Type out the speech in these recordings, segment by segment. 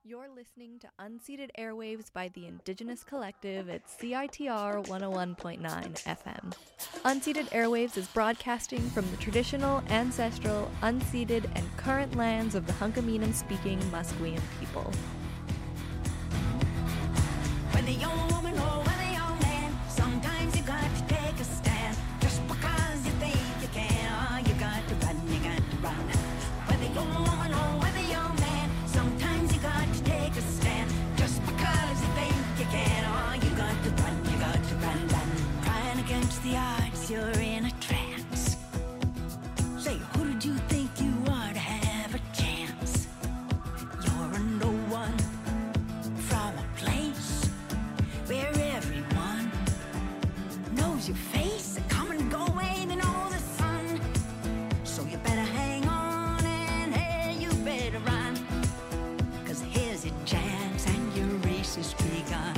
You're listening to Unceded Airwaves by the Indigenous Collective at CITR 101.9 FM. Unceded Airwaves is broadcasting from the traditional, ancestral, unceded, and current lands of the Hunkaminam-speaking Musqueam people. Whether you're a woman or whether you're a man, sometimes you got to take a stand. Just because you think you can, you got to run, you got to run. Whether you're a woman or whether you're a man, sometimes you got to take a stand. Just because you think you can, you got to run, you got to run, run. Crying against the odds, you're in a trance. Say, who did you think you are to have a chance? You're a no one from a place where everyone knows your face. They come and go away, they know the sun. So you better hang on and hey, you better run. Cause here's your chance and your race is begun.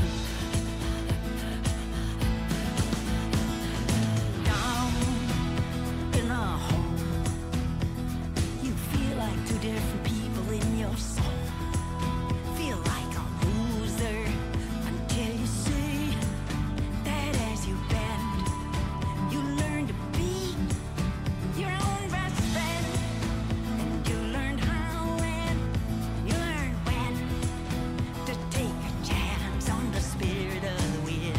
Down in a hole, you feel like two different people in your soul. Feel like a loser until you see that as you bend, you learn to be your own best friend. And you learn how and you learn when to take a chance on the spirit of the wind.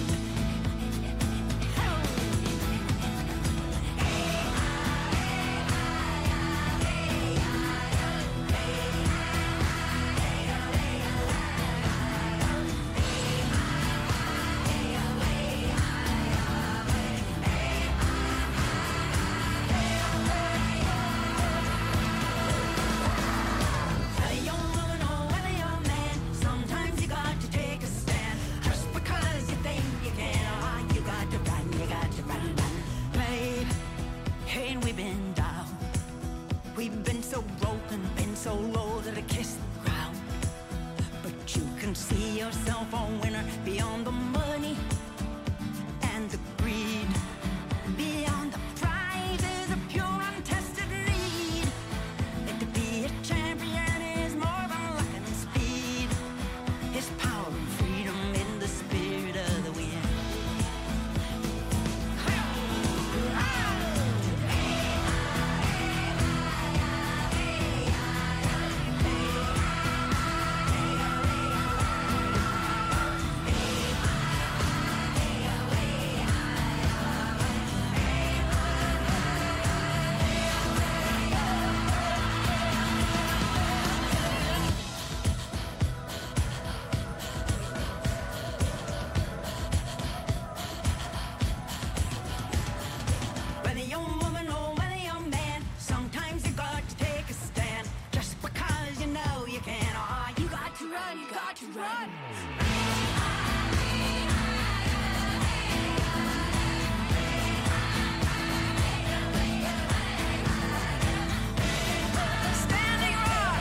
Whether you're a woman or whether you're a man, sometimes you got to take a stand. Just because you think you can, you got to run, you got to run, run. Babe, ain't we been down? We've been so broken, been so low that I kiss the ground. But you can see yourself a winner beyond the money and the greed. Beyond the prizes of pure untested need. And to be a champion is more than luck and speed. It's power and freedom in the spirit of the wind. Whether you're a woman or whether you're a man, sometimes you got to take a stand. Just because you know you can, you got to run, you got to run. Standing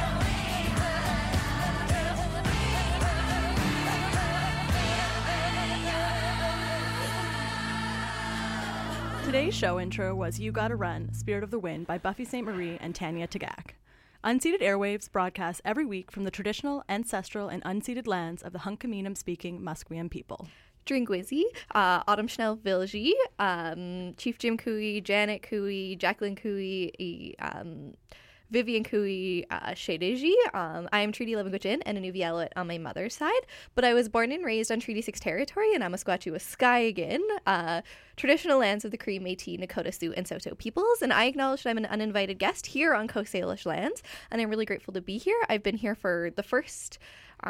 Today's show intro was You Gotta Run, Spirit of the Wind by Buffy St. Marie and Tanya Tagak. Unceded Airwaves broadcasts every week from the traditional, ancestral, and unceded lands of the Hunkaminam-speaking Musqueam people. Dringwizzy, Autumn Schnell Vilji, Chief Jim Cooey, Janet Cooey, Jacqueline Cooey, Vivian Cooey, Shediji. I am Treaty 11 Gwich'in and Inuvialuit on my mother's side, but I was born and raised on Treaty 6 territory in Amasquatchie, traditional lands of the Cree, Métis, Nakota, Sioux, and Saulteaux peoples, and I acknowledge that I'm an uninvited guest here on Coast Salish lands, and I'm really grateful to be here. I've been here for the first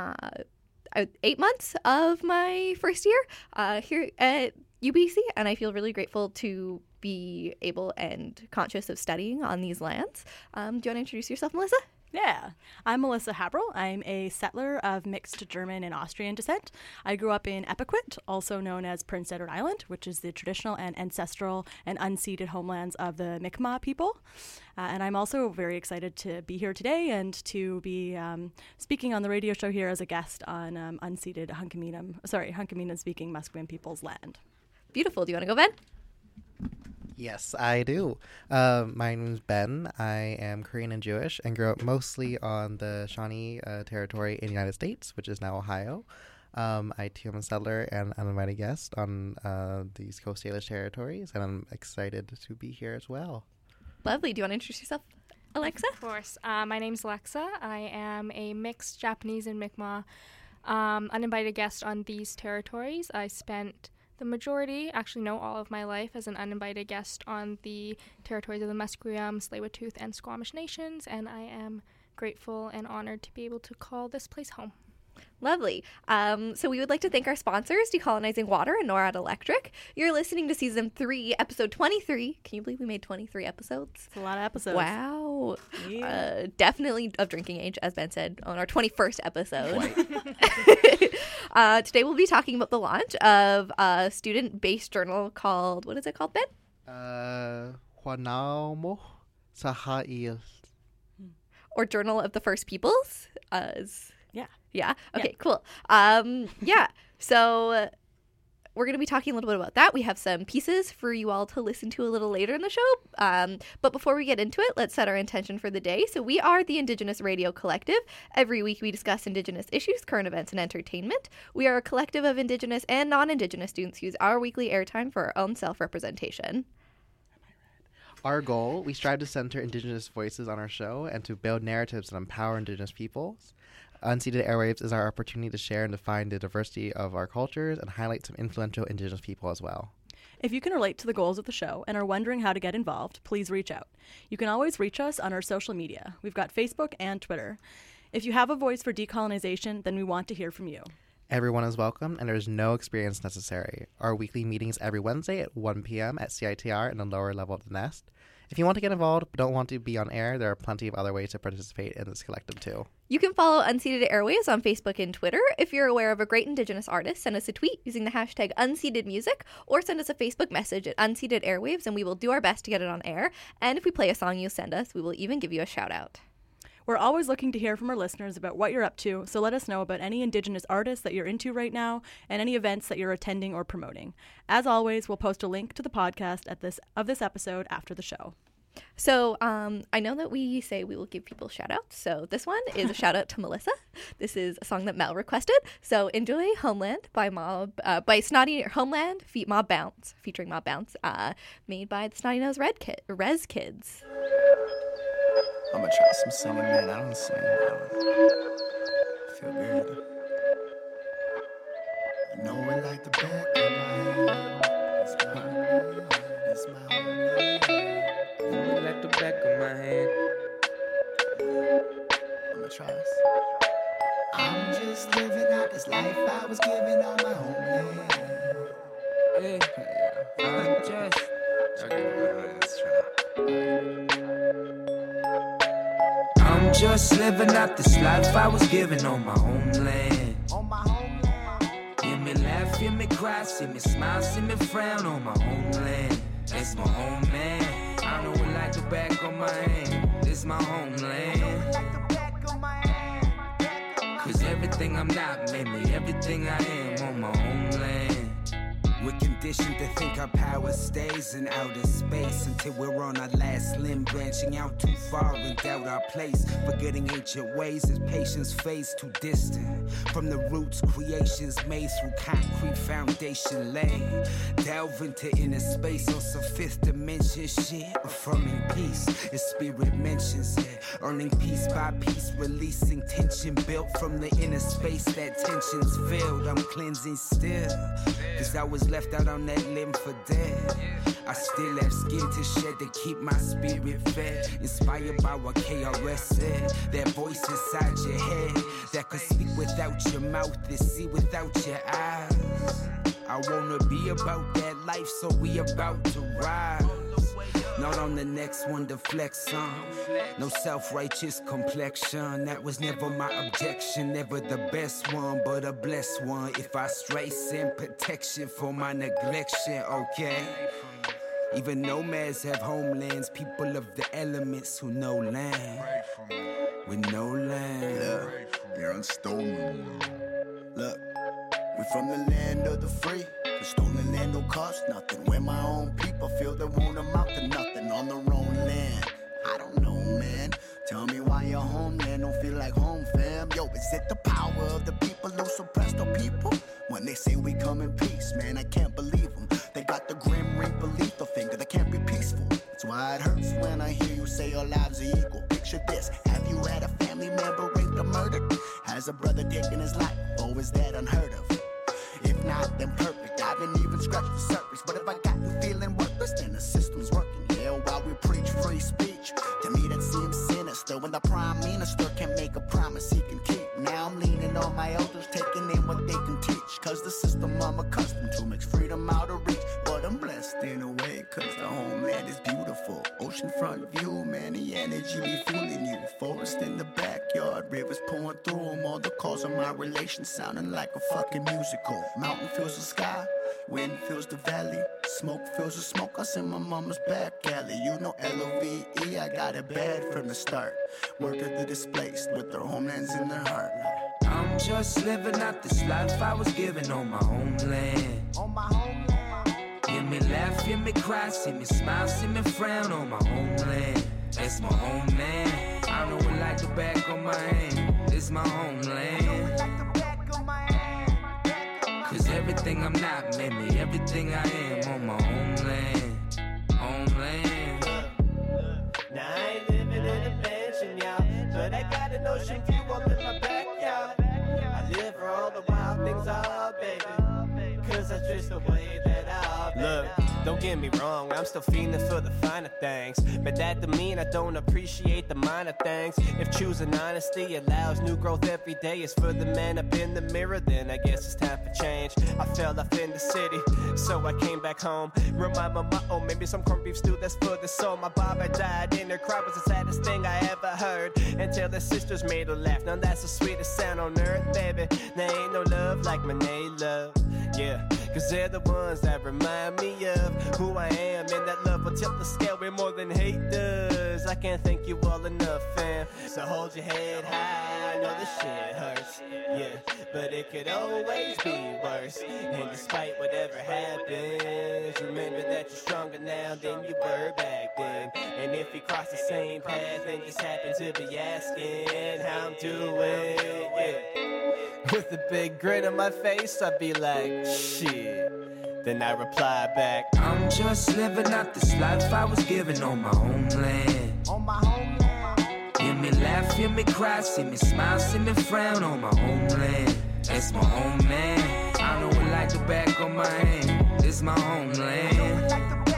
8 months of my first year here at UBC, and I feel really grateful to be able and conscious of studying on these lands. Do you want to introduce yourself, Melissa? Yeah, I'm Melissa Habrel. I'm a settler of mixed German and Austrian descent. I grew up in Epiquet, also known as Prince Edward Island, which is the traditional and ancestral and unceded homelands of the Mi'kmaq people. And I'm also very excited to be here today and to be speaking on the radio show here as a guest on unceded Hunkaminam-speaking Musqueam people's land. Beautiful. Do you want to go, Ben? Yes, I do. My name is Ben. I am Korean and Jewish and grew up mostly on the Shawnee territory in the United States, which is now Ohio. I too am a settler and an uninvited guest on the East Coast Salish territories, and I'm excited to be here as well. Lovely. Do you want to introduce yourself, Alexa? Of course. My name's Alexa. I am a mixed Japanese and Mi'kmaq uninvited guest on these territories. I spent the majority, actually no, all of my life as an uninvited guest on the territories of the Musqueam, Tsleil-Waututh, and Squamish nations, and I am grateful and honored to be able to call this place home. Lovely. So we would like to thank our sponsors, Decolonizing Water and NORAD Electric. You're listening to Season 3, Episode 23. Can you believe we made 23 episodes? It's a lot of episodes. Wow. Yeah. Definitely of drinking age, as Ben said, on our 21st episode. Today we'll be talking about the launch of a student-based journal called, what is it called, Ben? Huanaumo Saha'il. Or Journal of the First Peoples. Yeah. Yeah. Okay, Yeah. cool. So we're going to be talking a little bit about that. We have some pieces for you all to listen to a little later in the show. But before we get into it, let's set our intention for the day. So we are the Indigenous Radio Collective. Every week we discuss Indigenous issues, current events, and entertainment. We are a collective of Indigenous and non-Indigenous students who use our weekly airtime for our own self-representation. Our goal, we strive to center Indigenous voices on our show and to build narratives that empower Indigenous peoples. Unceded Airwaves is our opportunity to share and define the diversity of our cultures and highlight some influential Indigenous people as well. If you can relate to the goals of the show and are wondering how to get involved, please reach out. You can always reach us on our social media. We've got Facebook and Twitter. If you have a voice for decolonization, then we want to hear from you. Everyone is welcome, and there is no experience necessary. Our weekly meetings every Wednesday at 1 p.m. at CITR in the lower level of the nest. If you want to get involved but don't want to be on air, there are plenty of other ways to participate in this collective too. You can follow Unceded Airwaves on Facebook and Twitter. If you're aware of a great Indigenous artist, send us a tweet using the hashtag #UncededMusic or send us a Facebook message at Unceded Airwaves and we will do our best to get it on air. And if we play a song you send us, we will even give you a shout out. We're always looking to hear from our listeners about what you're up to, so let us know about any Indigenous artists that you're into right now and any events that you're attending or promoting. As always, we'll post a link to the podcast of this episode after the show. So I know that we say we will give people shout outs. So this one is a shout out to Melissa. This is a song that Mel requested. So enjoy Homeland by Snotty Homeland Mob Bounce, featuring Mob Bounce, made by the Snotty Nose Rez Kids. I'm gonna try some summer, man. I don't sing. Feel good. I know it like the back of my hand. It's my homeland. It's my homeland. I know it like the back of my hand. I'm gonna try this. I'm just living out this life I was given on my homeland. Hey, I'm just. Okay, let's try. I'm just living out this life I was given on my homeland. On my homeland. Hear me laugh, hear me cry, see me smile, see me frown on my homeland. That's my homeland. I know it like the back of my hand. This my homeland. Like the back of my hand. Cause everything I'm not made me everything I am on my homeland. We're conditioned to think our power stays in outer space until we're on our last limb, branching out too far and doubt our place. Forgetting ancient ways as patience fades too distant from the roots creations made through concrete foundation laid. Delve into inner space on some fifth dimension shit, affirming peace as spirit mentions it. Earning piece by piece, releasing tension built from the inner space that tension's filled. I'm cleansing still, cause I was left out on that limb for dead. I still have skin to shed to keep my spirit fed. Inspired by what KRS said. That voice inside your head that could speak without your mouth and see without your eyes. I wanna be about that life, so we about to rise. Not on the next one to flex on. No self-righteous complexion. That was never my objection. Never the best one, but a blessed one. If I stray, send protection for my neglection, okay? Even nomads have homelands. People of the elements who know land. With no land. Look, they're unstolen. Look, we from the land of the free. The stolen land don't cost nothing. When my own people feel they want them Is it the power of the people who suppressed our people? When they say we come in peace, man, I can't believe them. They got the grim reaper lethal finger that can't be peaceful. That's why it hurts when I hear you say our lives are equal. Picture this, have you had a family member raped or murdered? Has a brother taken his life, or is that unheard of? If not, then perfect, I haven't even scratched the surface. But if I got you feeling worthless, then the system's working. Yeah, while we preach free speech, to me that seems sinister. When the prime minister can make a promise he can keep. Now I'm leaning on my elders, taking in what they can teach. Cause the system I'm accustomed to makes freedom out of reach. But I'm blessed in a way, cause the homeland is beautiful. Oceanfront view, man, the energy be fueling you. Forest in the backyard, rivers pouring through them. All the calls of my relations sounding like a fucking musical. Mountain fills the sky, wind fills the valley. Smoke fills the smokehouse in my mama's back alley. You know LOVE, I got it bad from the start. Word to the displaced with their homelands in their heart. I'm just living out this life I was given on my homeland. On my homeland. Hear me laugh, hear me cry, see me smile, see me frown on my homeland. That's my homeland. I know it like the back of my hand. It's my homeland. Cause everything I'm not made me everything I am on my homeland. Homeland. Now I ain't living in a mansion, y'all, but I got an ocean view up in my backyard. I live for all the wild things are, baby, cause that's just the way that I be. Look, don't get me wrong, I'm still feeling for the finer things, but that don't mean I don't appreciate the minor things. If choosing honesty allows new growth every day is for the man up in the mirror, then I guess it's time for change. I fell off in the city, so I came back home. Remind my mom, maybe some corned beef stew that's for the soul. My Baba died and her cry was the saddest thing I ever heard, until the sisters made her laugh. Now that's the sweetest sound on earth, baby. There ain't no love like my love. Yeah, cause they're the ones that remind me of who I am, and that love will tilt the scale way more than hate does. I can't thank you all enough, fam. So hold your head high, I know this shit hurts, yeah, but it could always be worse. And despite whatever happens, remember that you're stronger now than you were back then. And if we cross the same path, then just happen to be asking how I'm doing, yeah. With a big grin on my face, I'd be like, shit. Then I reply back, I'm just living out this life I was given on my homeland. On my homeland. Hear me laugh, hear me cry, see me smile, see me frown on my homeland. That's my homeland. I know it like the back of my hand. It's my homeland.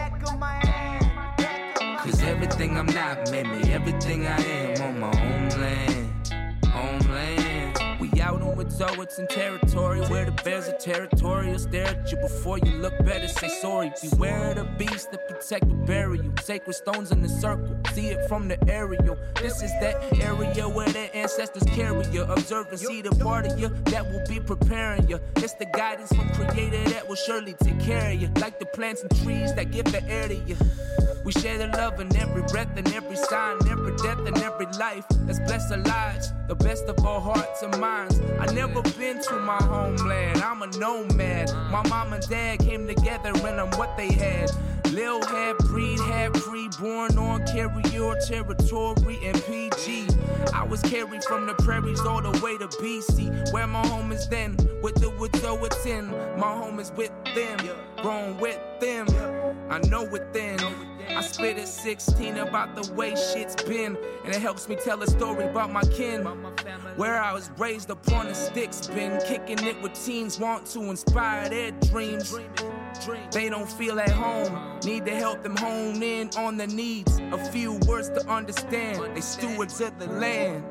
Cause everything I'm not made me everything I am on my homeland. Homeland. We out on Witzoids and territory where the bears are territorial. Stare at you before you look better, say sorry. Beware of the beast that protect the burial. Sacred stones in the circle, see it from the aerial. This is that area where their ancestors carry you. Observe and see the part of you that will be preparing you. It's the guidance from Creator that will surely take care of you. Like the plants and trees that give the air to you. We share the love in every breath and every sign, every death and every life. Let's bless our lives, the best of our hearts and minds. I never been to my homeland, I'm a nomad. My mom and dad came together and I'm what they had. Lil half breed, half pre-born on carrier territory and PG. I was carried from the prairies all the way to BC, where my home is then, with the Witzoids in. My home is with them, grown with them. I know within. I spit at 16 about the way shit's been, and it helps me tell a story about my kin. Where I was raised upon the sticks, been kicking it with teens, want to inspire their dreams. They don't feel at home, need to help them hone in on their needs. A few words to understand, they stewards of the land.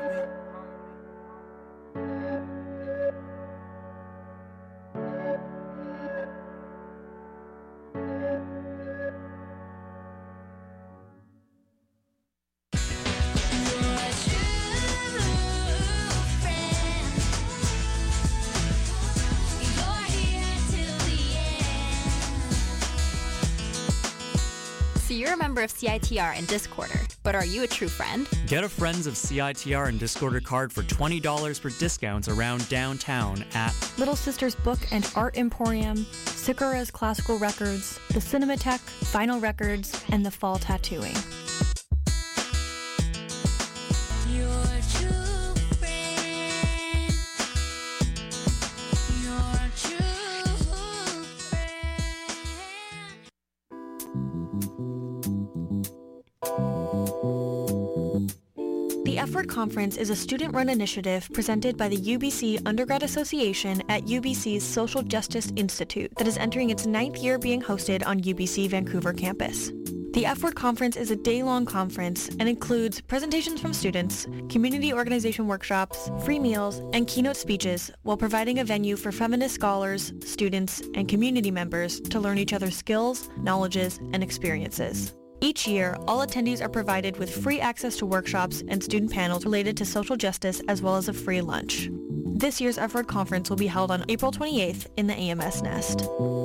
So you're a member of CITR and Discorder, but are you a true friend? Get a Friends of CITR and Discorder card for $20 for discounts around downtown at Little Sisters Book and Art Emporium, Sakura's Classical Records, the Cinematheque, Vinyl Records, and the Fall Tattooing. Your true friend. Effort Conference is a student-run initiative presented by the UBC Undergrad Association at UBC's Social Justice Institute that is entering its 9th year being hosted on UBC Vancouver campus. The Effort Conference is a day-long conference and includes presentations from students, community organization workshops, free meals, and keynote speeches while providing a venue for feminist scholars, students, and community members to learn each other's skills, knowledges, and experiences. Each year, all attendees are provided with free access to workshops and student panels related to social justice as well as a free lunch. This year's Effort Conference will be held on April 28th in the AMS Nest.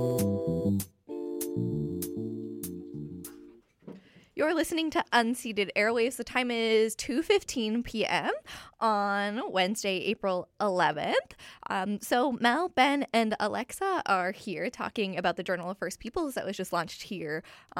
You're listening to Unceded Airwaves. The time is 2:15 p.m. on Wednesday, April 11th. So Mel, Ben, and Alexa are here talking about the Journal of First Peoples that was just launched here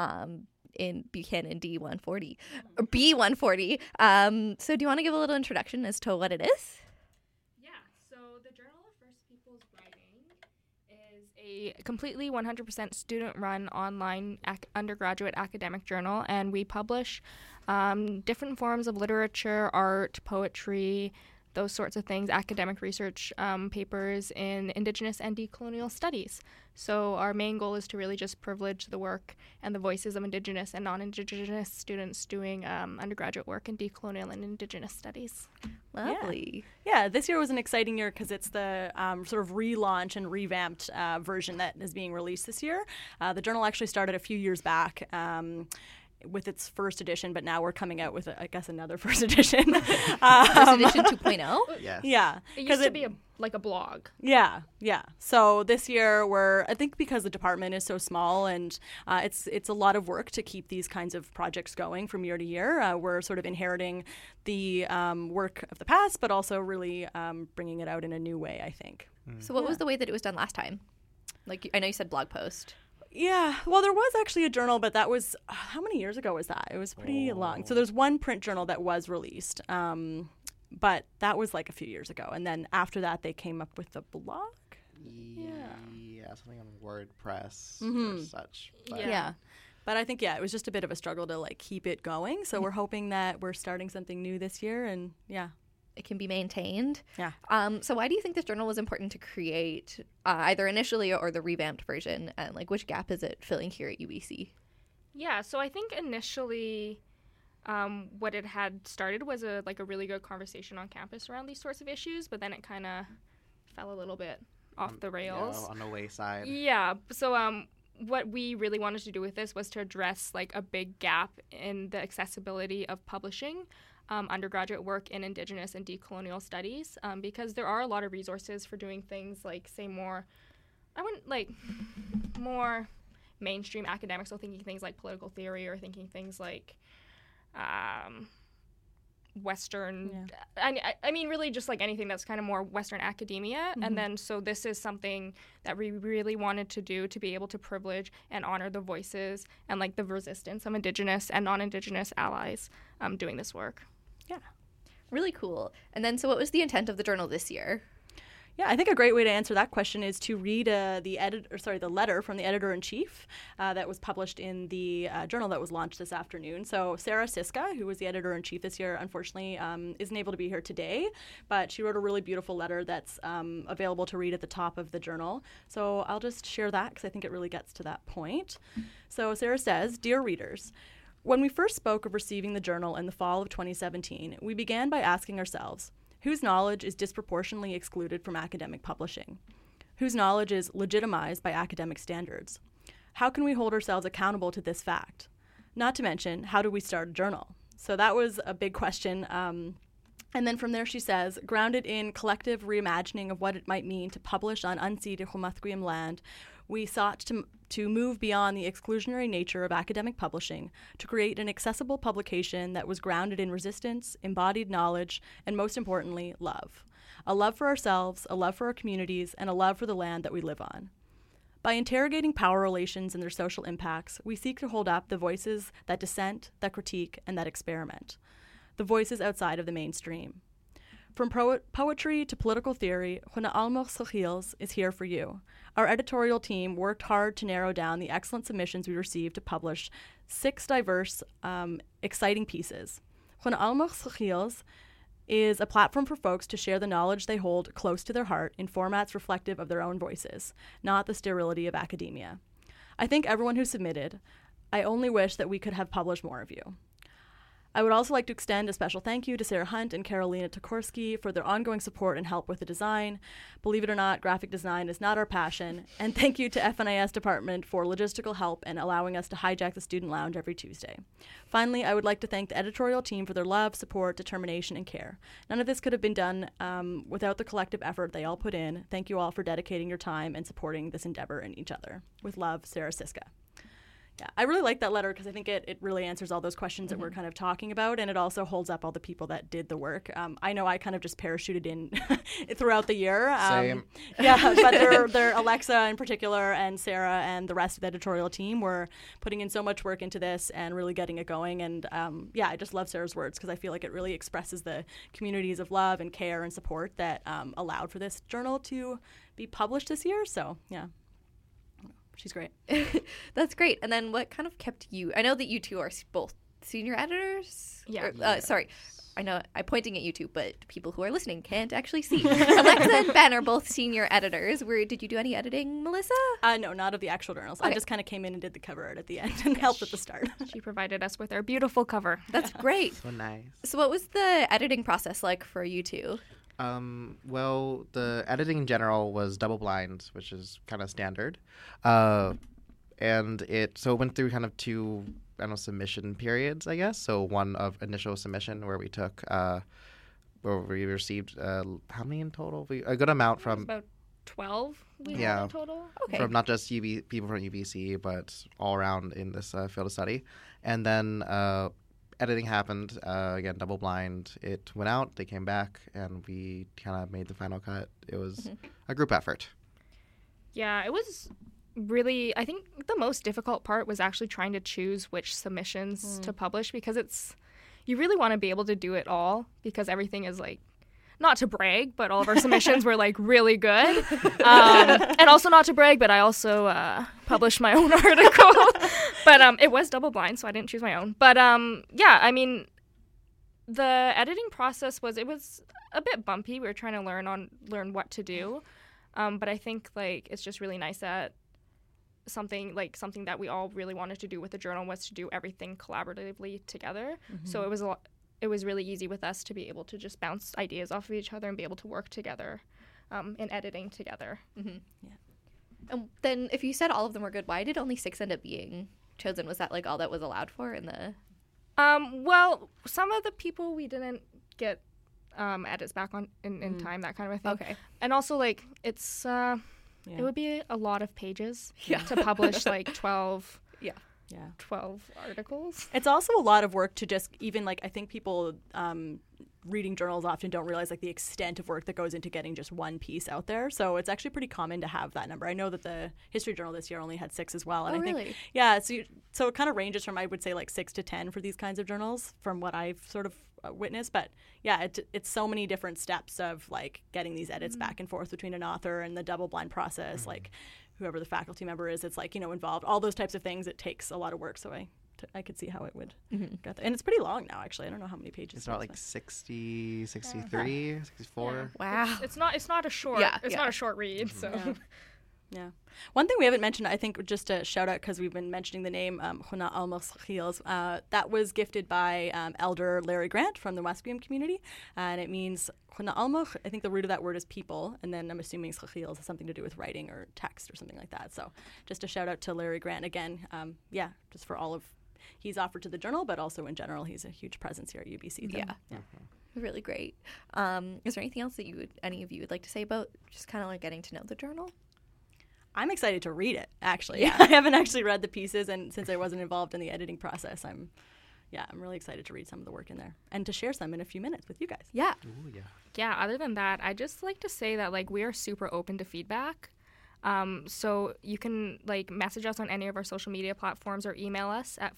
in Buchanan D140 or B140. So do you want to give a little introduction as to what it is? Yeah, so the Journal of First Peoples Writing is a completely 100% student-run online undergraduate academic journal, and we publish different forms of literature, art, poetry, those sorts of things, academic research papers in Indigenous and decolonial studies. So our main goal is to really just privilege the work and the voices of Indigenous and non-Indigenous students doing undergraduate work in decolonial and Indigenous studies. Lovely. Yeah, this year was an exciting year because it's the sort of relaunch and revamped version that is being released this year. The journal actually started a few years back with its first edition, but now we're coming out with, I guess, another first edition. First edition 2.0? Yes. Yeah. It used to be a blog. Yeah. So this year I think because the department is so small and it's a lot of work to keep these kinds of projects going from year to year. We're sort of inheriting the work of the past, but also really bringing it out in a new way, I think. So what was the way that it was done last time? Like, I know you said blog post. Yeah, well, there was actually a journal, but that was, how many years ago was that? It was pretty long. So there's one print journal that was released, but that was like a few years ago. And then after that, they came up with the blog. Yeah, something on WordPress or such. But But I think, it was just a bit of a struggle to like keep it going. So we're hoping that we're starting something new this year, and it can be maintained. Yeah. So why do you think this journal was important to create, either initially or the revamped version? And like, which gap is it filling here at UBC? Yeah, so I think initially what it had started was a really good conversation on campus around these sorts of issues, but then it kind of fell a little bit off the rails. Yeah, on the wayside. Yeah, so what we really wanted to do with this was to address like a big gap in the accessibility of publishing undergraduate work in Indigenous and decolonial studies, because there are a lot of resources for doing things like, say, more mainstream academics, so thinking things like political theory or thinking things like Western, I mean, really just like anything that's kind of more Western academia. And then so this is something that we really wanted to do to be able to privilege and honor the voices and like the resistance of Indigenous and non-Indigenous allies doing this work. Yeah. Really cool. And then, so what was the intent of the journal this year? Yeah, I think a great way to answer that question is to read the letter from the editor-in-chief that was published in the journal that was launched this afternoon. So Sarah Siska, who was the editor-in-chief this year, unfortunately isn't able to be here today, but she wrote a really beautiful letter that's available to read at the top of the journal. So I'll just share that because I think it really gets to that point. So Sarah says, "Dear readers, when we first spoke of receiving the journal in the fall of 2017, we began by asking ourselves, whose knowledge is disproportionately excluded from academic publishing? Whose knowledge is legitimized by academic standards? How can we hold ourselves accountable to this fact? Not to mention, how do we start a journal?" So that was a big question. And then from there she says, grounded in collective reimagining of what it might mean to publish on unceded Whamathguim land, we sought to move beyond the exclusionary nature of academic publishing to create an accessible publication that was grounded in resistance, embodied knowledge, and most importantly, love. A love for ourselves, a love for our communities, and a love for the land that we live on. By interrogating power relations and their social impacts, we seek to hold up the voices that dissent, that critique, and that experiment. The voices outside of the mainstream. From poetry to political theory, Huna Almoch Sochils is here for you. Our editorial team worked hard to narrow down the excellent submissions we received to publish 6 diverse, exciting pieces. Huna Almoch Sochils is a platform for folks to share the knowledge they hold close to their heart in formats reflective of their own voices, not the sterility of academia. I thank everyone who submitted. I only wish that we could have published more of you. I would also like to extend a special thank you to Sarah Hunt and Carolina Tokorsky for their ongoing support and help with the design. Believe it or not, graphic design is not our passion. And thank you to FNIS Department for logistical help and allowing us to hijack the student lounge every Tuesday. Finally, I would like to thank the editorial team for their love, support, determination, and care. None of this could have been done without the collective effort they all put in. Thank you all for dedicating your time and supporting this endeavor and each other. With love, Sarah Siska. Yeah, I really like that letter because I think it really answers all those questions that we're kind of talking about, and it also holds up all the people that did the work. I know I kind of just parachuted in throughout the year. Same. Yeah, but they're Alexa in particular and Sarah and the rest of the editorial team were putting in so much work into this and really getting it going. And yeah, I just love Sarah's words because I feel like it really expresses the communities of love and care and support that allowed for this journal to be published this year. So yeah. She's great. That's great. And then what kind of kept you? I know that you two are both senior editors. Yeah. Sorry. I know I'm pointing at you two, but people who are listening can't actually see. Alexa and Ben are both senior editors. Did you do any editing, Melissa? No, not of the actual journals. Okay. I just kind of came in and did the cover art at the end and helped at the start. She provided us with our beautiful cover. That's great. So nice. So what was the editing process like for you two? Well, the editing in general was double blind, which is kind of standard. And it went through kind of two, submission periods, I guess. So one of initial submission where we took, where we received, how many in total? A good amount from... About 12 we had in total. Okay. From not just people from UBC, but all around in this field of study. And then... editing happened, again, double blind. It went out, they came back, and we kind of made the final cut. It was a group effort. Yeah, it was really, I think the most difficult part was actually trying to choose which submissions to publish because you really want to be able to do it all because everything is like, not to brag, but all of our submissions were like really good. And also not to brag, but I also published my own article. But it was double blind, so I didn't choose my own. But yeah, I mean, the editing process was a bit bumpy. We were trying to learn what to do. But I think like it's just really nice that something that we all really wanted to do with the journal was to do everything collaboratively together. So it was really easy with us to be able to just bounce ideas off of each other and be able to work together in editing together. Yeah. And then if you said all of them were good, why did only 6 end up being chosen? Was that like all that was allowed for in the... Well, some of the people we didn't get edits back on in time, that kind of a thing. Okay. And also like it's it would be a lot of pages to publish like 12 articles. It's also a lot of work to just even like I think people reading journals often don't realize like the extent of work that goes into getting just one piece out there. So it's actually pretty common to have that number. I know that the History Journal this year only had 6 as well. And I think, yeah, so it kind of ranges from, I would say, like 6 to 10 for these kinds of journals from what I've sort of witnessed. But yeah, it's so many different steps of like getting these edits back and forth between an author and the double blind process, like whoever the faculty member is, it's like, involved, all those types of things. It takes a lot of work. So I could see how it would get there. And it's pretty long now, actually. I don't know how many pages. It's about like 60, 63, 64. Wow. It's not a short. Not a short read. So. Yeah. One thing we haven't mentioned, I think, just a shout out because we've been mentioning the name Huna Almos Khils. That was gifted by Elder Larry Grant from the Musqueam community, and it means Huna Almos. I think the root of that word is people, and then I'm assuming Khils has something to do with writing or text or something like that. So just a shout out to Larry Grant again. Just for all of he's offered to the journal, but also in general, he's a huge presence here at UBC. Yeah. Really great. Is there anything else that any of you would like to say about just kind of like getting to know the journal? I'm excited to read it, actually. Yeah. I haven't actually read the pieces, and since I wasn't involved in the editing process, I'm really excited to read some of the work in there and to share some in a few minutes with you guys. Yeah. Ooh, yeah. Yeah, other than that, I just like to say that like we are super open to feedback. So you can like message us on any of our social media platforms or email us at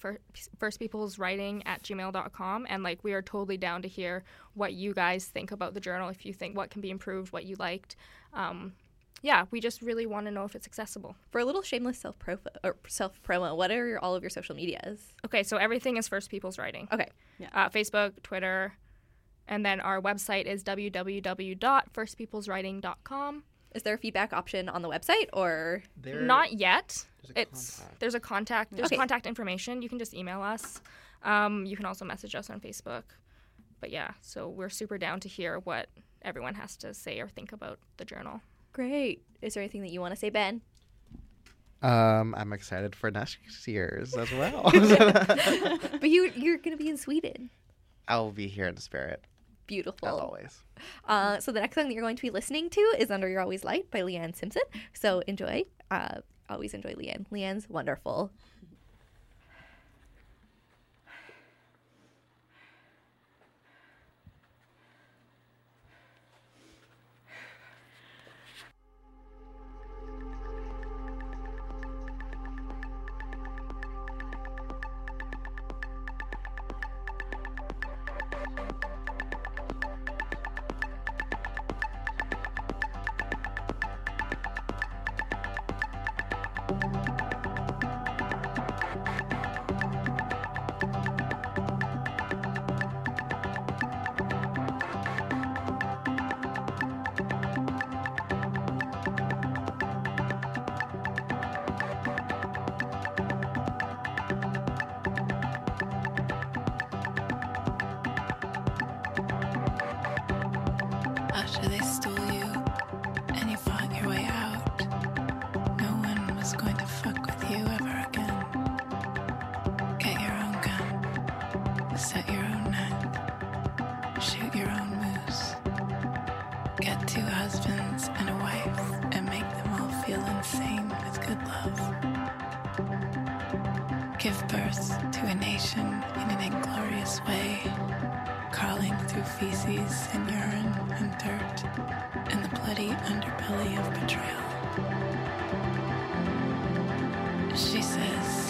firstpeopleswriting@gmail.com, and like we are totally down to hear what you guys think about the journal, if you think what can be improved, what you liked. We just really want to know if it's accessible. For a little shameless self-promo, what are all of your social medias? Okay, so everything is First People's Writing. Okay. Facebook, Twitter, And then our website is www.firstpeopleswriting.com. Is there a feedback option on the website or? Not yet. There's a contact. There's contact information. You can just email us. You can also message us on Facebook. But yeah, so we're super down to hear what everyone has to say or think about the journal. Great. Is there anything that you want to say, Ben? I'm excited for next year's as well. But you're going to be in Sweden. I'll be here in spirit. Beautiful. As always. So the next song that you're going to be listening to is Under Your Always Light by Leanne Simpson. So enjoy. Always enjoy Leanne. Leanne's wonderful. After they stole you and you fought your way out, no one was going to fuck with you ever again. Get your own gun, set your own net, shoot your own moose. Get 2 husbands and a wife and make them all feel insane with good love. Give birth to a nation in an inglorious way, crawling through feces and urine and dirt and the bloody underbelly of betrayal. She says,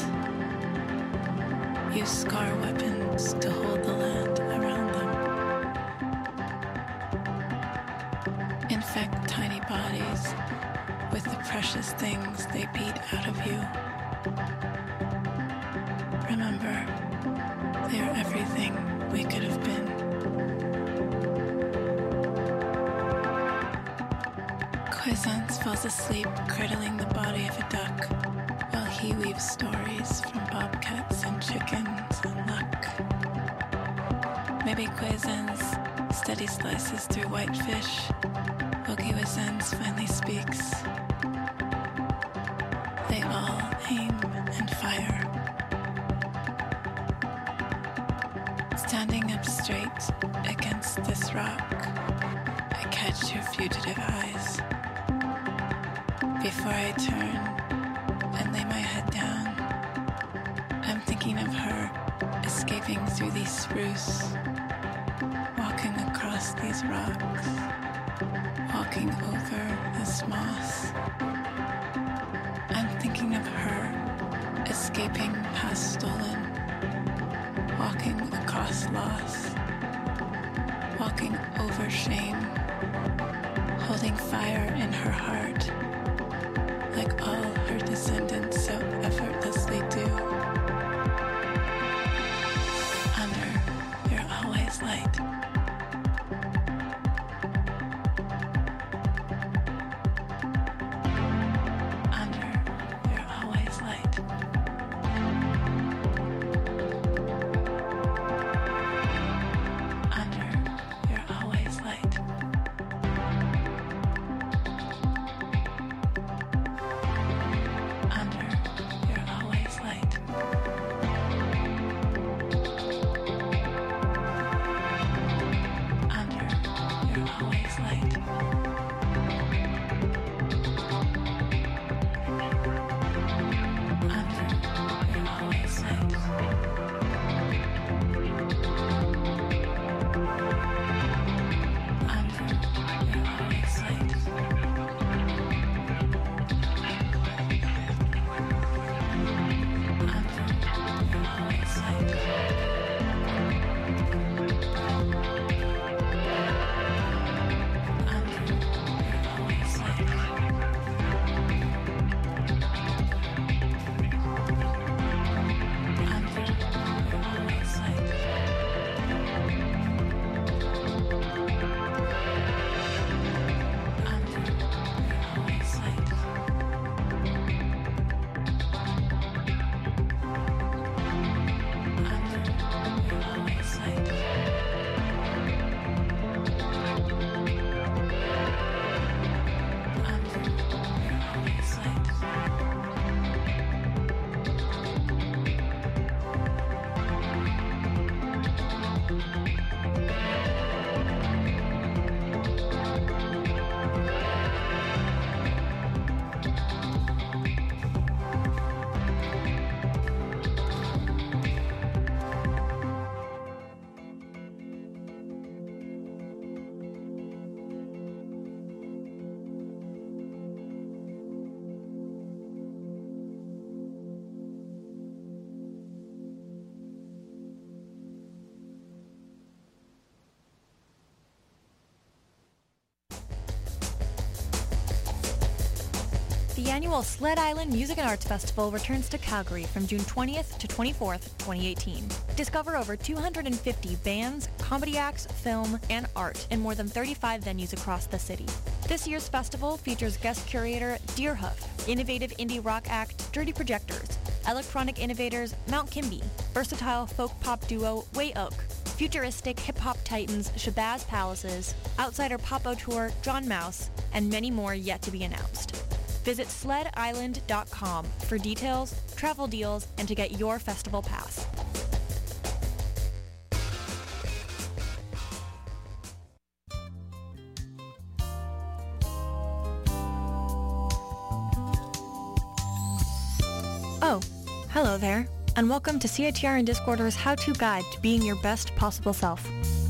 use scar weapons to hold the land around them. Infect tiny bodies with the precious things they beat out of you. Remember, they are everything we could have been. Quiescence falls asleep cradling the body of a duck while he weaves stories from bobcats and chickens and luck. Maybe Quiescence steady slices through whitefish while Quiescence finally speaks. They all aim and fire. Standing up straight against this rock, I catch your fugitive eyes. Before I turn and lay my head down, I'm thinking of her escaping through these spruce, walking across these rocks, walking over this moss. I'm thinking of her escaping past stolen, walking across loss, walking over shame, holding fire in her heart, like all her descendants so effortlessly do. Under your always light. Under your always light. Under your always light. Under The annual Sled Island Music and Arts Festival returns to Calgary from June 20th to 24th, 2018. Discover over 250 bands, comedy acts, film, and art in more than 35 venues across the city. This year's festival features guest curator Deerhoof, innovative indie rock act Dirty Projectors, electronic innovators Mount Kimby, versatile folk pop duo Way Oak, futuristic hip-hop titans Shabazz Palaces, outsider pop auteur John Mouse, and many more yet to be announced. Visit sledisland.com for details, travel deals, and to get your festival pass. Oh, hello there, and welcome to CITR and Discorder's how-to guide to being your best possible self.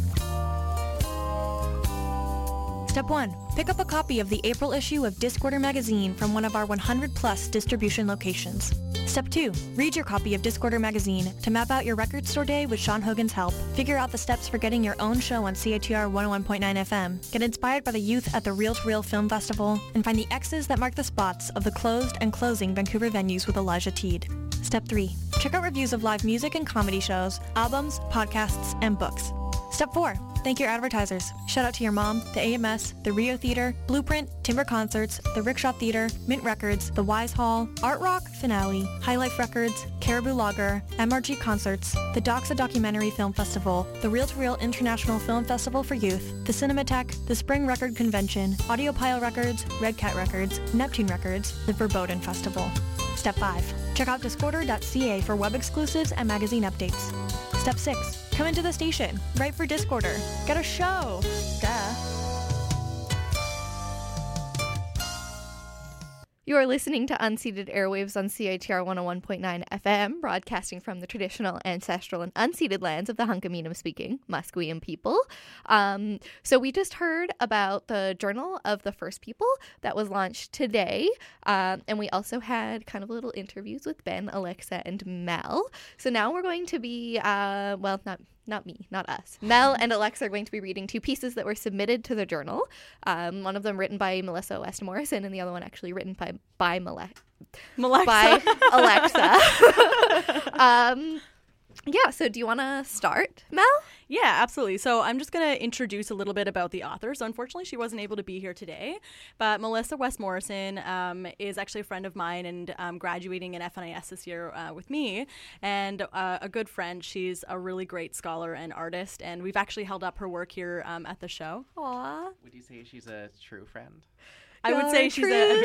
Step 1. Pick up a copy of the April issue of Discorder magazine from one of our 100-plus distribution locations. Step 2. Read your copy of Discorder magazine to map out your record store day with Sean Hogan's help, figure out the steps for getting your own show on CITR 101.9 FM, get inspired by the youth at the Reel to Reel Film Festival, and find the X's that mark the spots of the closed and closing Vancouver venues with Elijah Teed. Step 3. Check out reviews of live music and comedy shows, albums, podcasts, and books. Step 4. Thank your advertisers. Shout out to your mom, the AMS, the Rio Theatre, Blueprint, Timber Concerts, the Rickshaw Theatre, Mint Records, the Wise Hall, Art Rock, Finale, High Life Records, Caribou Lager, MRG Concerts, the Doxa Documentary Film Festival, the Reel to Reel International Film Festival for Youth, the Cinematheque, the Spring Record Convention, Audiopile Records, Red Cat Records, Neptune Records, the Verboten Festival. Step 5. Check out discorder.ca for web exclusives and magazine updates. Step 6. Come into the station. Write for Discorder. Get a show. Duh. You are listening to Unceded Airwaves on CITR 101.9 FM, broadcasting from the traditional, ancestral, and unceded lands of the Hunkaminam-speaking Musqueam people. So we just heard about the Journal of the First People that was launched today, and we also had kind of little interviews with Ben, Alexa, and Mel. So now we're going to be, not me, not us. Mel and Alexa are going to be reading two pieces that were submitted to the journal. One of them written by Melissa West Morrison, and the other one actually written by Alexa. Yeah, so do you want to start, Mel? Yeah, absolutely. So I'm just going to introduce a little bit about the author. So unfortunately, she wasn't able to be here today, but Melissa West Morrison is actually a friend of mine and graduating in FNIS this year with me, and a good friend. She's a really great scholar and artist, and we've actually held up her work here at the show. Aww. Would you say she's a true friend? I would say she's a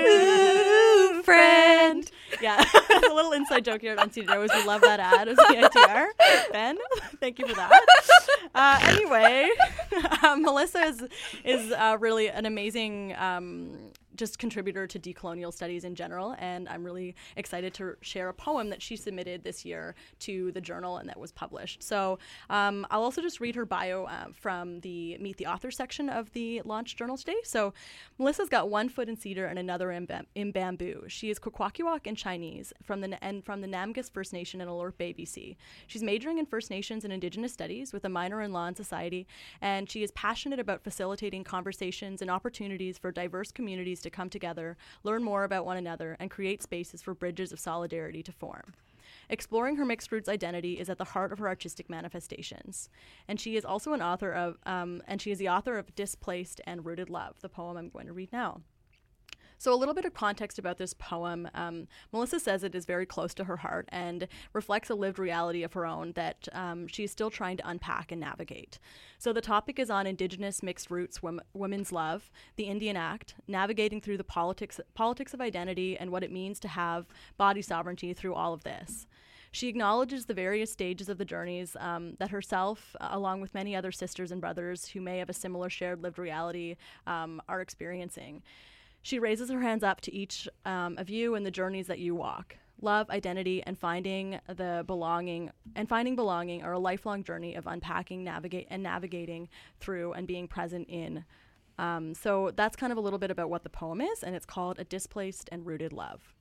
true friend. Yeah, a little inside joke here at Unceded Airwaves. We love that ad of CITR. Ben, thank you for that. Anyway, Melissa is really an amazing just contributor to decolonial studies in general, and I'm really excited to share a poem that she submitted this year to the journal and that was published. So I'll also just read her bio from the Meet the Author section of the launch journal today. So Melissa's got one foot in cedar and another in bamboo. She is Kwakwaka'wakw in Chinese from the Namgis First Nation in Alert Bay, BC. She's majoring in First Nations and Indigenous Studies with a minor in Law and Society, and she is passionate about facilitating conversations and opportunities for diverse communities to come together, learn more about one another, and create spaces for bridges of solidarity to form. Exploring her mixed roots identity is at the heart of her artistic manifestations. And she is also an author of, the author of Displaced and Rooted Love, the poem I'm going to read now. So a little bit of context about this poem. Melissa says it is very close to her heart and reflects a lived reality of her own that she is still trying to unpack and navigate. So the topic is on Indigenous mixed roots, women's love, the Indian Act, navigating through the politics of identity and what it means to have body sovereignty through all of this. She acknowledges the various stages of the journeys that herself, along with many other sisters and brothers who may have a similar shared lived reality, are experiencing. She raises her hands up to each of you in the journeys that you walk. Love, identity, and finding belonging are a lifelong journey of unpacking, navigating through and being present in. So that's kind of a little bit about what the poem is, and it's called A Displaced and Rooted Love.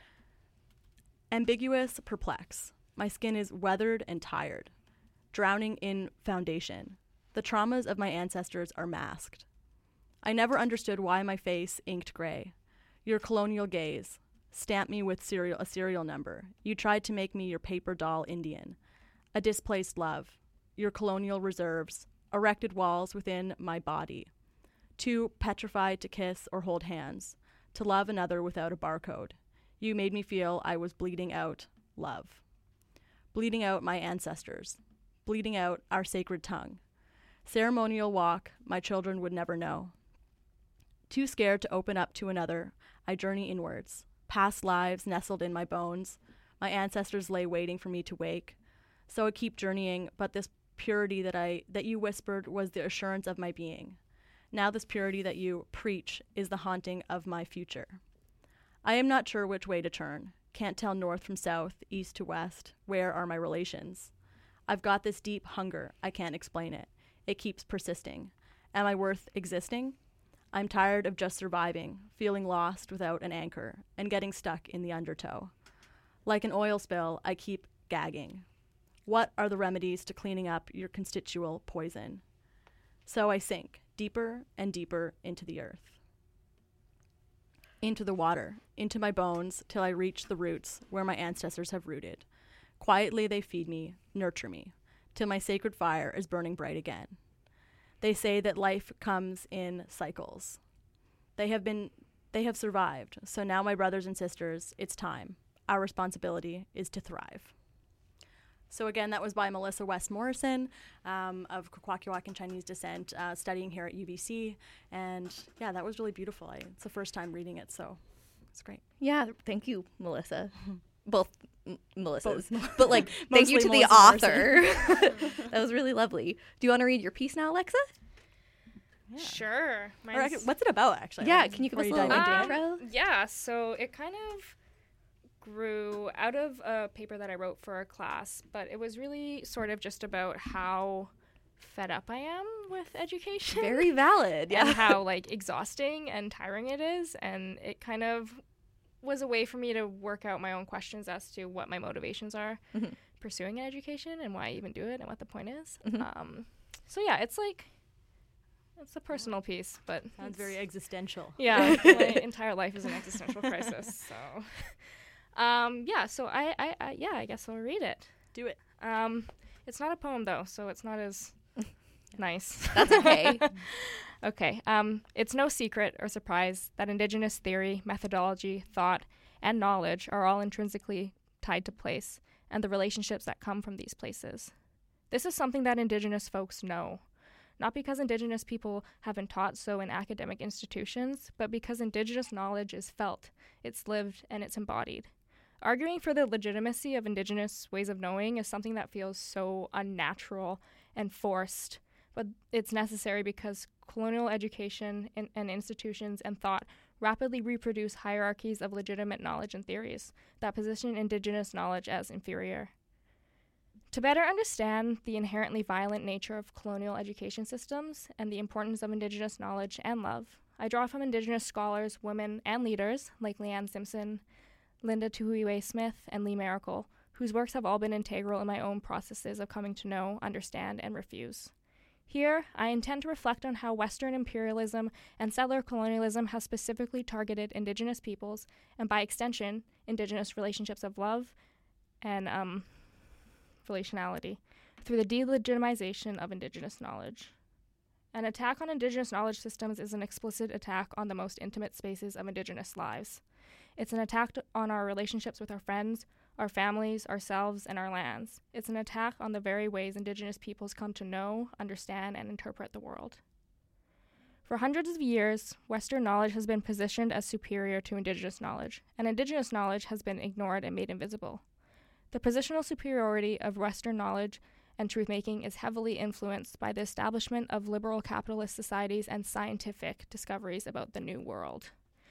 Ambiguous, perplex. My skin is weathered and tired. Drowning in foundation. The traumas of my ancestors are masked. I never understood why my face inked gray. Your colonial gaze. Stamp me with a serial number. You tried to make me your paper doll Indian. A displaced love. Your colonial reserves. Erected walls within my body. Too petrified to kiss or hold hands. To love another without a barcode. You made me feel I was bleeding out love. Bleeding out my ancestors. Bleeding out our sacred tongue. Ceremonial walk my children would never know. Too scared to open up to another, I journey inwards. Past lives nestled in my bones. My ancestors lay waiting for me to wake. So I keep journeying, but this purity that you whispered was the assurance of my being. Now this purity that you preach is the haunting of my future. I am not sure which way to turn. Can't tell north from south, east to west. Where are my relations? I've got this deep hunger. I can't explain it. It keeps persisting. Am I worth existing? I'm tired of just surviving, feeling lost without an anchor, and getting stuck in the undertow. Like an oil spill, I keep gagging. What are the remedies to cleaning up your constitutional poison? So I sink deeper and deeper into the earth. Into the water, into my bones, till I reach the roots where my ancestors have rooted. Quietly they feed me, nurture me, till my sacred fire is burning bright again. They say that life comes in cycles. They have survived, so now my brothers and sisters, it's time. Our responsibility is to thrive. So again, that was by Melissa West Morrison of Kwakwaka'wakw Chinese descent, studying here at UBC. And yeah, that was really beautiful. It's the first time reading it, so it's great. Yeah, thank you, Melissa. Both Melissas. Both. But like, thank you to the Melissa author. That was really lovely. Do you want to read your piece now, Alexa? Yeah. Sure. Or what's it about, actually? Yeah, can you give us a Before little you dive into it? intro? Yeah, so it kind of grew out of a paper that I wrote for a class, but it was really sort of just about how fed up I am with education. Very valid, yeah. And how like exhausting and tiring it is, and it kind of was a way for me to work out my own questions as to what my motivations are pursuing an education and why I even do it and what the point is. So yeah, it's a personal piece, but Sounds very existential. yeah, my entire life is an existential crisis. So yeah, so I guess I'll read it. Do it. It's not a poem though, so it's not as nice. That's okay. Okay. It's no secret or surprise that Indigenous theory, methodology, thought, and knowledge are all intrinsically tied to place and the relationships that come from these places. This is something that Indigenous folks know, not because Indigenous people have been taught so in academic institutions, but because Indigenous knowledge is felt, it's lived, and it's embodied. Arguing for the legitimacy of Indigenous ways of knowing is something that feels so unnatural and forced, but it's necessary because colonial education and institutions and thought rapidly reproduce hierarchies of legitimate knowledge and theories that position Indigenous knowledge as inferior. To better understand the inherently violent nature of colonial education systems and the importance of Indigenous knowledge and love, I draw from Indigenous scholars, women, and leaders like Leanne Simpson, Linda Tuhuiwe Smith, and Lee Maracle, whose works have all been integral in my own processes of coming to know, understand, and refuse. Here, I intend to reflect on how Western imperialism and settler colonialism has specifically targeted Indigenous peoples, and by extension, Indigenous relationships of love and relationality, through the delegitimization of Indigenous knowledge. An attack on Indigenous knowledge systems is an explicit attack on the most intimate spaces of Indigenous lives. It's an attack on our relationships with our friends, our families, ourselves, and our lands. It's an attack on the very ways Indigenous peoples come to know, understand, and interpret the world. For hundreds of years, Western knowledge has been positioned as superior to Indigenous knowledge, and Indigenous knowledge has been ignored and made invisible. The positional superiority of Western knowledge and truth-making is heavily influenced by the establishment of liberal capitalist societies and scientific discoveries about the New World.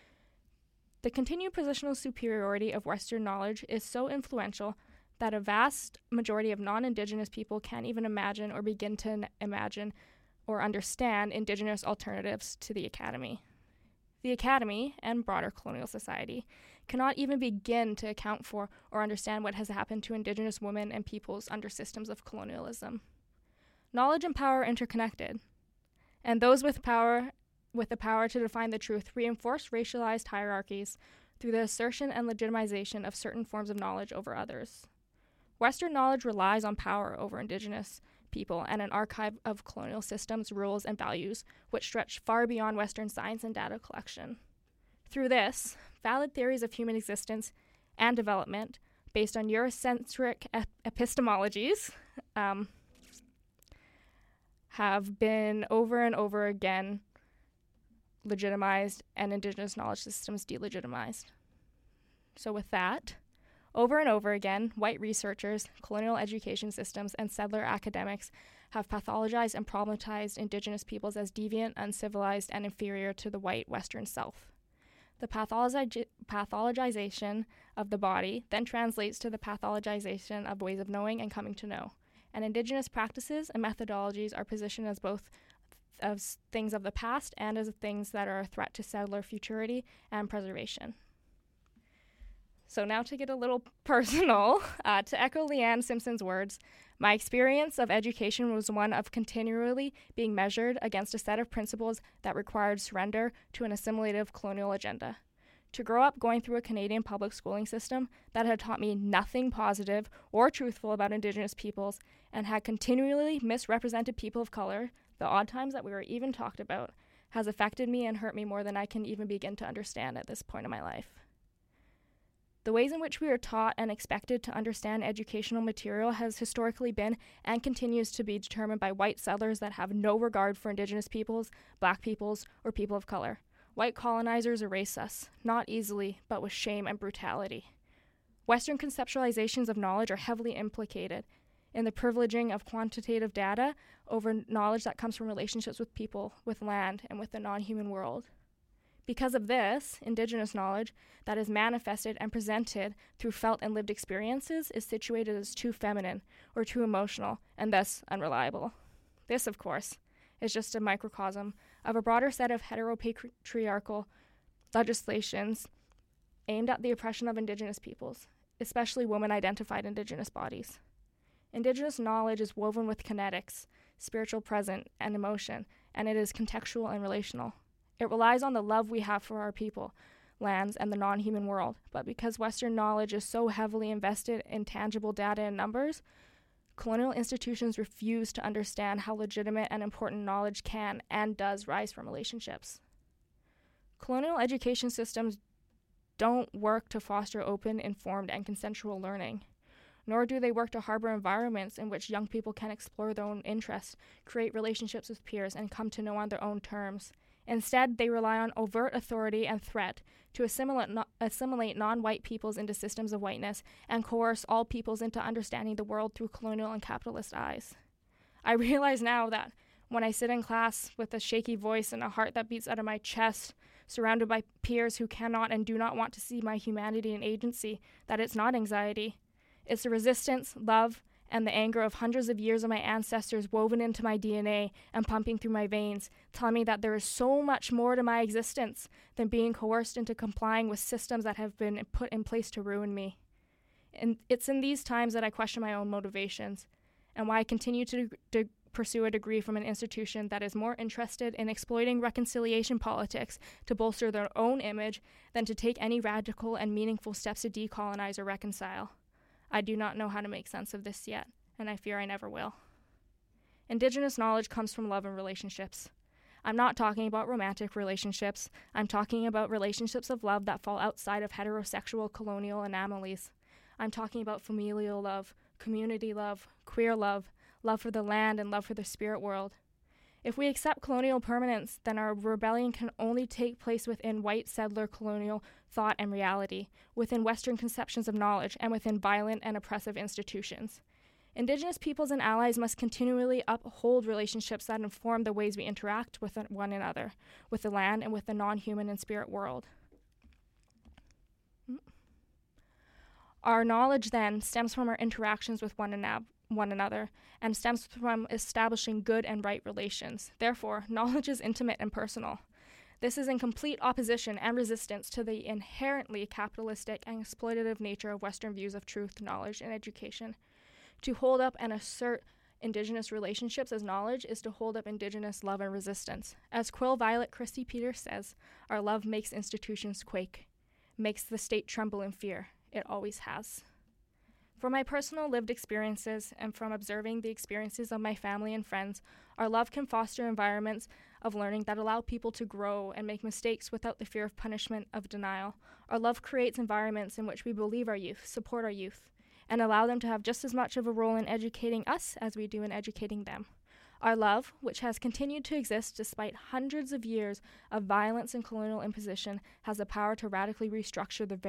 The continued positional superiority of Western knowledge is so influential that a vast majority of non-Indigenous people can't even imagine or begin to imagine or understand Indigenous alternatives to the Academy. The Academy, and broader colonial society, cannot even begin to account for or understand what has happened to Indigenous women and peoples under systems of colonialism. Knowledge and power are interconnected, and those with power with the power to define the truth, reinforce racialized hierarchies through the assertion and legitimization of certain forms of knowledge over others. Western knowledge relies on power over Indigenous people and an archive of colonial systems, rules, and values which stretch far beyond Western science and data collection. Through this, valid theories of human existence and development based on Eurocentric epistemologies have been over and over again legitimized and Indigenous knowledge systems delegitimized. So with that, over and over again, white researchers, colonial education systems, and settler academics have pathologized and problematized Indigenous peoples as deviant, uncivilized, and inferior to the white Western South. The pathologization of the body then translates to the pathologization of ways of knowing and coming to know. And Indigenous practices and methodologies are positioned as both as things of the past and as things that are a threat to settler futurity and preservation. So now to get a little personal, to echo Leanne Simpson's words, my experience of education was one of continually being measured against a set of principles that required surrender to an assimilative colonial agenda. To grow up going through a Canadian public schooling system that had taught me nothing positive or truthful about Indigenous peoples and had continually misrepresented people of color, the odd times that we were even talked about, has affected me and hurt me more than I can even begin to understand at this point in my life. The ways in which we are taught and expected to understand educational material has historically been and continues to be determined by white settlers that have no regard for Indigenous peoples, Black peoples, or people of color. White colonizers erase us, not easily, but with shame and brutality. Western conceptualizations of knowledge are heavily implicated in the privileging of quantitative data over knowledge that comes from relationships with people, with land, and with the non-human world. Because of this, Indigenous knowledge that is manifested and presented through felt and lived experiences is situated as too feminine or too emotional and thus unreliable. This, of course, is just a microcosm of a broader set of heteropatriarchal legislations aimed at the oppression of Indigenous peoples, especially women-identified Indigenous bodies. Indigenous knowledge is woven with kinetics, spiritual present, and emotion, and it is contextual and relational. It relies on the love we have for our people, lands, and the non-human world. But because Western knowledge is so heavily invested in tangible data and numbers, colonial institutions refuse to understand how legitimate and important knowledge can and does rise from relationships. Colonial education systems don't work to foster open, informed, and consensual learning, nor do they work to harbor environments in which young people can explore their own interests, create relationships with peers, and come to know on their own terms. Instead, they rely on overt authority and threat to assimilate non-white peoples into systems of whiteness and coerce all peoples into understanding the world through colonial and capitalist eyes. I realize now that when I sit in class with a shaky voice and a heart that beats out of my chest, surrounded by peers who cannot and do not want to see my humanity and agency, that it's not anxiety. It's the resistance, love, and the anger of hundreds of years of my ancestors woven into my DNA and pumping through my veins, telling me that there is so much more to my existence than being coerced into complying with systems that have been put in place to ruin me. And it's in these times that I question my own motivations and why I continue to pursue a degree from an institution that is more interested in exploiting reconciliation politics to bolster their own image than to take any radical and meaningful steps to decolonize or reconcile. I do not know how to make sense of this yet, and I fear I never will. Indigenous knowledge comes from love and relationships. I'm not talking about romantic relationships. I'm talking about relationships of love that fall outside of heterosexual colonial anomalies. I'm talking about familial love, community love, queer love, love for the land, and love for the spirit world. If we accept colonial permanence, then our rebellion can only take place within white settler colonial thought and reality, within Western conceptions of knowledge, and within violent and oppressive institutions. Indigenous peoples and allies must continually uphold relationships that inform the ways we interact with one another, with the land, and with the non-human and spirit world. Our knowledge then stems from our interactions with one another, and stems from establishing good and right relations. Therefore, knowledge is intimate and personal. This is in complete opposition and resistance to the inherently capitalistic and exploitative nature of Western views of truth, knowledge, and education. To hold up and assert Indigenous relationships as knowledge is to hold up Indigenous love and resistance. As Quill Violet Christy Peters says, our love makes institutions quake, makes the state tremble in fear. It always has. From my personal lived experiences and from observing the experiences of my family and friends, our love can foster environments of learning that allow people to grow and make mistakes without the fear of punishment, of denial. Our love creates environments in which we believe our youth, support our youth, and allow them to have just as much of a role in educating us as we do in educating them. Our love, which has continued to exist despite hundreds of years of violence and colonial imposition, has the power to radically restructure the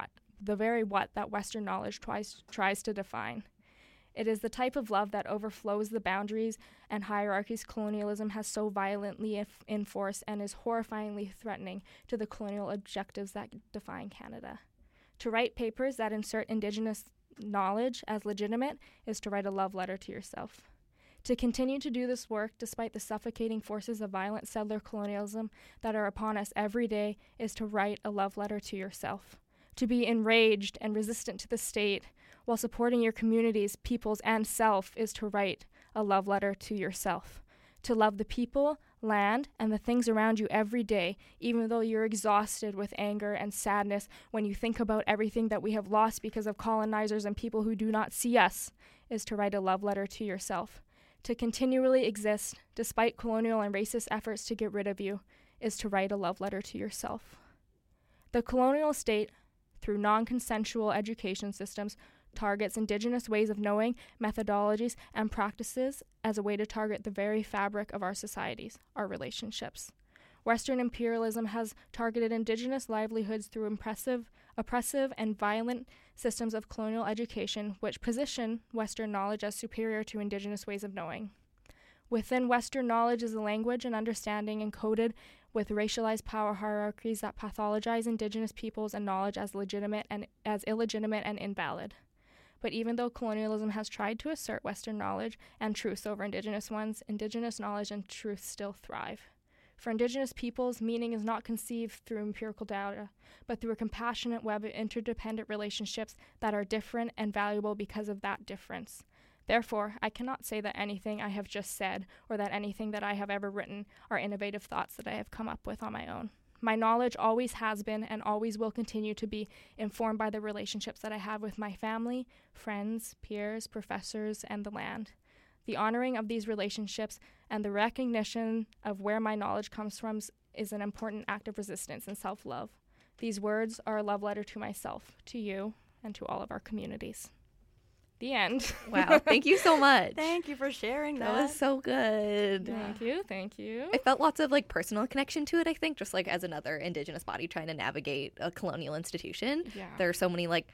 very what that Western knowledge tries to define. It is the type of love that overflows the boundaries and hierarchies colonialism has so violently enforced and is horrifyingly threatening to the colonial objectives that define Canada. To write papers that insert Indigenous knowledge as legitimate is to write a love letter to yourself. To continue to do this work despite the suffocating forces of violent settler colonialism that are upon us every day is to write a love letter to yourself. To be enraged and resistant to the state while supporting your communities, peoples, and self is to write a love letter to yourself. To love the people, land, and the things around you every day, even though you're exhausted with anger and sadness when you think about everything that we have lost because of colonizers and people who do not see us, is to write a love letter to yourself. To continually exist, despite colonial and racist efforts to get rid of you, is to write a love letter to yourself. The colonial state, through non-consensual education systems, targets Indigenous ways of knowing, methodologies, and practices as a way to target the very fabric of our societies, our relationships. Western imperialism has targeted Indigenous livelihoods through oppressive and violent systems of colonial education, which position Western knowledge as superior to Indigenous ways of knowing. Within Western knowledge is a language and understanding encoded with racialized power hierarchies that pathologize Indigenous peoples and knowledge as legitimate and as illegitimate and invalid. But even though colonialism has tried to assert Western knowledge and truths over Indigenous ones, Indigenous knowledge and truth still thrive. For Indigenous peoples, meaning is not conceived through empirical data, but through a compassionate web of interdependent relationships that are different and valuable because of that difference. Therefore, I cannot say that anything I have just said or that anything that I have ever written are innovative thoughts that I have come up with on my own. My knowledge always has been and always will continue to be informed by the relationships that I have with my family, friends, peers, professors, and the land. The honoring of these relationships and the recognition of where my knowledge comes from is an important act of resistance and self-love. These words are a love letter to myself, to you, and to all of our communities. The end. Wow, thank you so much. Thank you for sharing that. That was so good. Thank you. I felt lots of like personal connection to it, I think, just like as another Indigenous body trying to navigate a colonial institution. Yeah. There are so many like,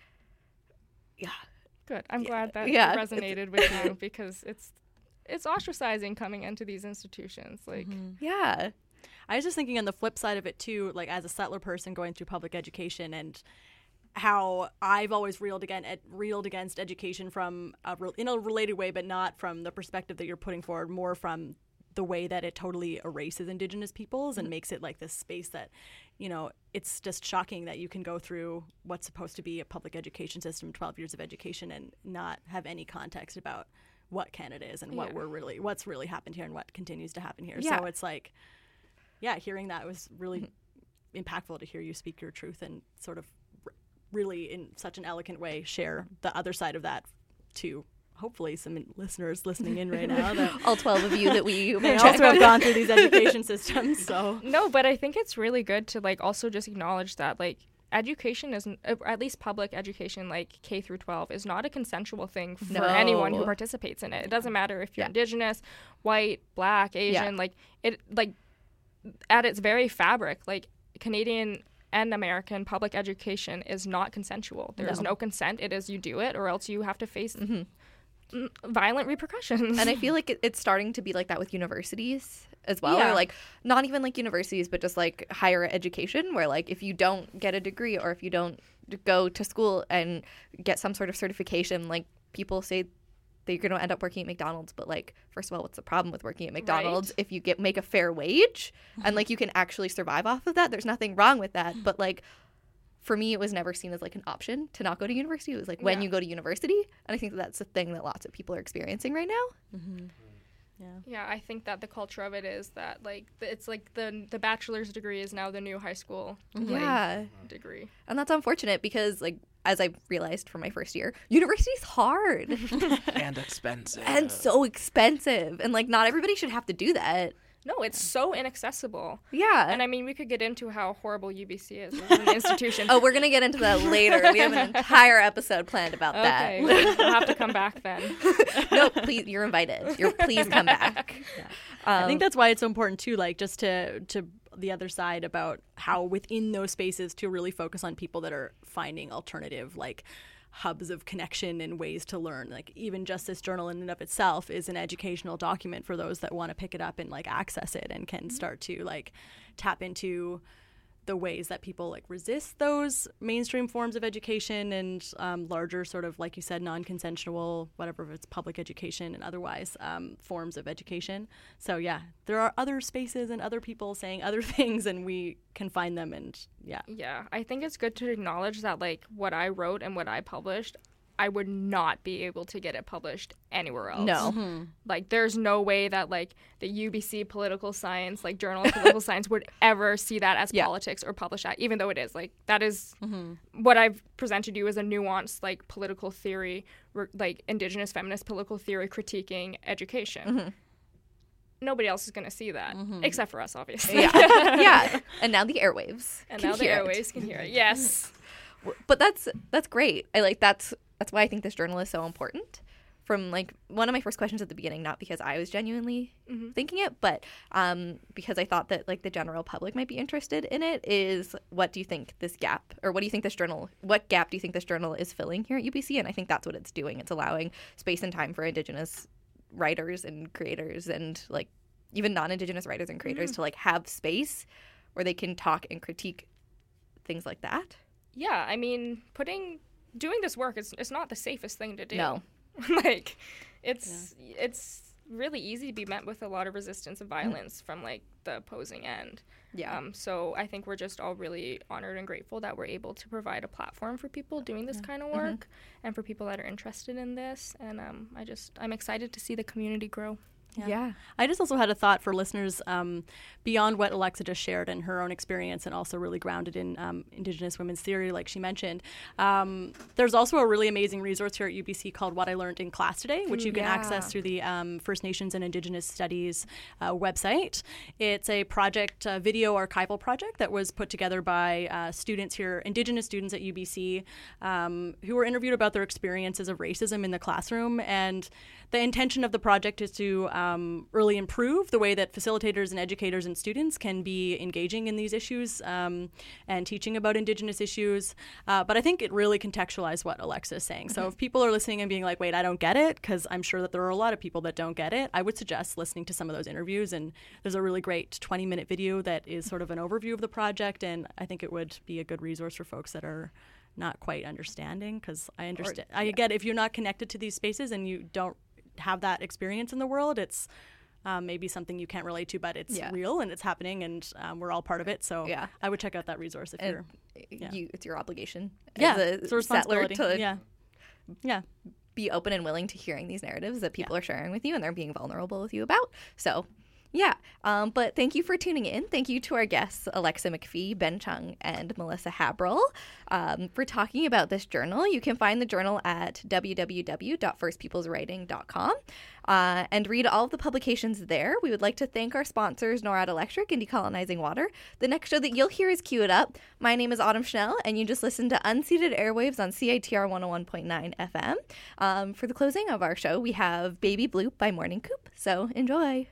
Good. I'm glad that it resonated with you because it's ostracizing coming into these institutions. Like, yeah. I was just thinking on the flip side of it too, like as a settler person going through public education and how I've always reeled against education from in a related way, but not from the perspective that you're putting forward, more from the way that it totally erases Indigenous peoples and makes it like this space that, you know, it's just shocking that you can go through what's supposed to be a public education system, 12 years of education, and not have any context about what Canada is and what's really happened here and what continues to happen here. Yeah. So it's like, hearing that was really impactful to hear you speak your truth and sort of really in such an elegant way share the other side of that to hopefully some listeners listening in right now. That all 12 of you that we may also have gone through these education systems. So no, but I think it's really good to like also just acknowledge that like education isn't, at least public education like K through 12 is not a consensual thing for anyone who participates in it. It doesn't matter if you're Indigenous, white, Black, Asian, like it, like at its very fabric, like Canadian and American public education is not consensual. There is no consent. It is you do it or else you have to face violent repercussions. And I feel like it's starting to be like that with universities as well, or like not even like universities, but just like higher education, where like if you don't get a degree or if you don't go to school and get some sort of certification, like people say that you're going to end up working at McDonald's, but like first of all, what's the problem with working at McDonald's? If you make a fair wage and like you can actually survive off of that, there's nothing wrong with that. But like for me, it was never seen as like an option to not go to university. It was like when you go to university. And I think that's the thing that lots of people are experiencing right now. Mm-hmm. Yeah, I think that the culture of it is that like it's like the bachelor's degree is now the new high school degree. And that's unfortunate because like as I realized from my first year, university's hard and expensive. And so expensive. And like not everybody should have to do that. No, it's so inaccessible. Yeah. And I mean, we could get into how horrible UBC is as an institution. Oh, we're going to get into that later. We have an entire episode planned about that. Okay, we'll have to come back then. No, please, you're invited. Please come back. Yeah. I think that's why it's so important too, like just to the other side about how within those spaces to really focus on people that are finding alternative, like hubs of connection and ways to learn. Like even just this journal in and of itself is an educational document for those that want to pick it up and like access it and can start to like tap into the ways that people like resist those mainstream forms of education and larger sort of, like you said, non-consensual, whatever, if it's public education and otherwise forms of education. So yeah, there are other spaces and other people saying other things and we can find them. And yeah, I think it's good to acknowledge that like what I wrote and what I published, I would not be able to get it published anywhere else. No. Mm-hmm. Like, there's no way that, like, the UBC political science, like, Journal of Political Science would ever see that as politics or publish that, even though it is. Like, that is what I've presented you as a nuanced, like, political theory, like, Indigenous feminist political theory critiquing education. Nobody else is going to see that, except for us, obviously. Yeah. And now the airwaves. And now the airwaves can hear it. Yes. But that's great. That's why I think this journal is so important. From like one of my first questions at the beginning, not because I was genuinely thinking it, but because I thought that like the general public might be interested in it, is what do you think this gap, or what gap do you think this journal is filling here at UBC? And I think that's what it's doing. It's allowing space and time for Indigenous writers and creators, and like even non-Indigenous writers and creators to like have space where they can talk and critique things like that. Yeah, I mean, doing this work is not the safest thing to do. No. Like, it's really easy to be met with a lot of resistance and violence from, like, the opposing end. Yeah. So I think we're just all really honored and grateful that we're able to provide a platform for people doing this kind of work and for people that are interested in this. And I'm excited to see the community grow. Yeah. I just also had a thought for listeners beyond what Alexa just shared and her own experience, and also really grounded in Indigenous women's theory, like she mentioned. There's also a really amazing resource here at UBC called What I Learned in Class Today, which you can access through the First Nations and Indigenous Studies website. It's a project, a video archival project that was put together by students here, Indigenous students at UBC, who were interviewed about their experiences of racism in the classroom. And the intention of the project is to really improve the way that facilitators and educators and students can be engaging in these issues and teaching about Indigenous issues. But I think it really contextualized what Alexa is saying. So if people are listening and being like, wait, I don't get it, because I'm sure that there are a lot of people that don't get it, I would suggest listening to some of those interviews. And there's a really great 20-minute video that is sort of an overview of the project. And I think it would be a good resource for folks that are not quite understanding, because I understand. I get if you're not connected to these spaces and you don't have that experience in the world, it's maybe something you can't relate to, but it's real and it's happening, and we're all part of it. So I would check out that resource if it's your obligation as a responsibility settler to be open and willing to hearing these narratives that people are sharing with you and they're being vulnerable with you about. So but thank you for tuning in. Thank you to our guests, Alexa McPhee, Ben Chung, and Melissa Habrel, for talking about this journal. You can find the journal at www.firstpeopleswriting.com and read all of the publications there. We would like to thank our sponsors, NORAD Electric and Decolonizing Water. The next show that you'll hear is Cue It Up. My name is Autumn Schnell, and you just listened to Unceded Airwaves on CITR 101.9 FM. For the closing of our show, we have Baby Bloop by Morning Coop. So enjoy.